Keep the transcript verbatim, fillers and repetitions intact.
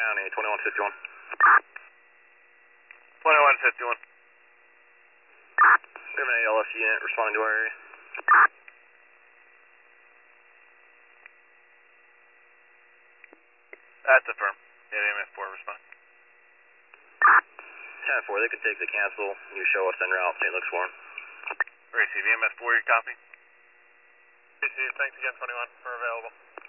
County, twenty-one fifty-one. twenty-one fifty-one. We have an A L F unit responding to our area. That's a firm. Yeah, M F four respond. ten four, they can take the cancel. You show us en route, Saint Luke's Forum. Receive. M F four, your copy? Receive. Thanks again, twenty-one, for available.